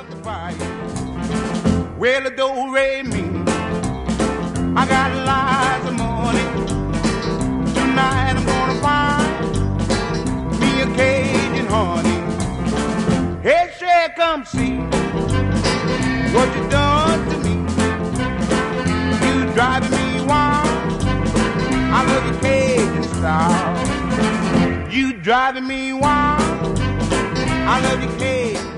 fire. Well, do re mi. I got lots of money. Tonight I'm gonna find me a Cajun honey. Hey, Shay, come see what you done to me. You driving me wild. I love your Cajun style. You driving me wild. I love your Cajun.